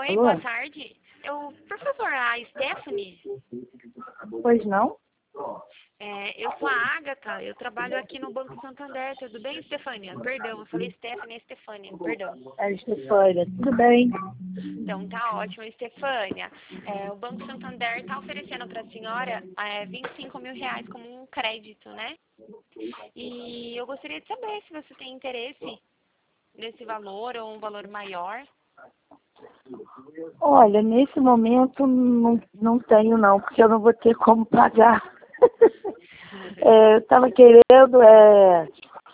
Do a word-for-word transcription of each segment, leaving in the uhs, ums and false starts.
Oi, Alô? boa tarde. Eu, por favor, a Stephanie. Pois não? É, eu sou a Agatha, eu trabalho aqui no Banco Santander. Tudo bem, Stefânia? Perdão, eu falei Stephanie, é Stefânia, perdão. É, Estefânia, tudo bem? Então, tá ótimo, Stefânia. É, o Banco Santander está oferecendo para a senhora é, vinte e cinco mil reais como um crédito, né? E eu gostaria de saber se você tem interesse nesse valor ou um valor maior. Olha, nesse momento não, não tenho não, porque eu não vou ter como pagar. É, eu estava querendo é,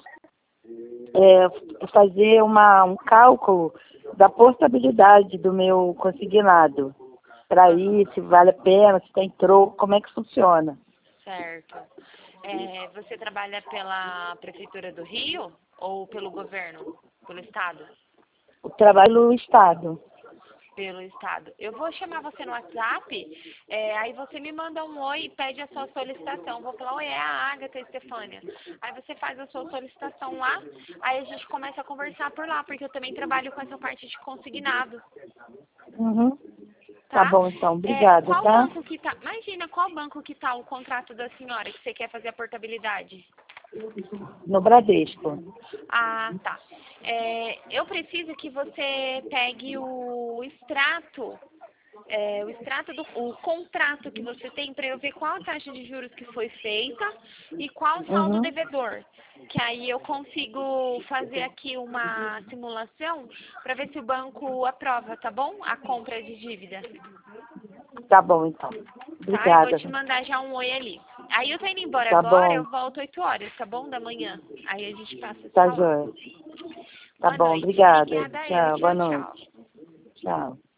é, fazer uma, um cálculo da portabilidade do meu consignado. Para ir, se vale a pena, se tem troco, como é que funciona. Certo. É, você trabalha pela Prefeitura do Rio ou pelo governo, pelo Estado? O trabalho no Estado. Pelo Estado. Eu vou chamar você no WhatsApp, é, aí você me manda um oi e pede a sua solicitação. Vou falar, oi, é a Agatha, Stefânia. Aí você faz a sua solicitação lá, aí a gente começa a conversar por lá, porque eu também trabalho com essa parte de consignado. Uhum. Tá? Tá bom, então. É, Obrigada, qual tá? banco que tá? Imagina, qual banco que tá o contrato da senhora que você quer fazer a portabilidade? No Bradesco. Ah, tá. É, eu preciso que você pegue o extrato, é, o extrato do o contrato que você tem para eu ver qual a taxa de juros que foi feita e qual o saldo Uhum. devedor. Que aí eu consigo fazer aqui uma simulação para ver se o banco aprova, tá bom? A compra de dívida. Tá bom, então. Tá? Eu vou Obrigada. te mandar já um oi ali. Aí eu tô indo embora Tá agora, bom. eu volto oito horas, tá bom? Da manhã. Aí a gente passa a se Tá falar. joia. Tá Boa bom, noite. obrigada. Obrigada eu. Tchau, boa Tchau, tchau. noite. Tchau.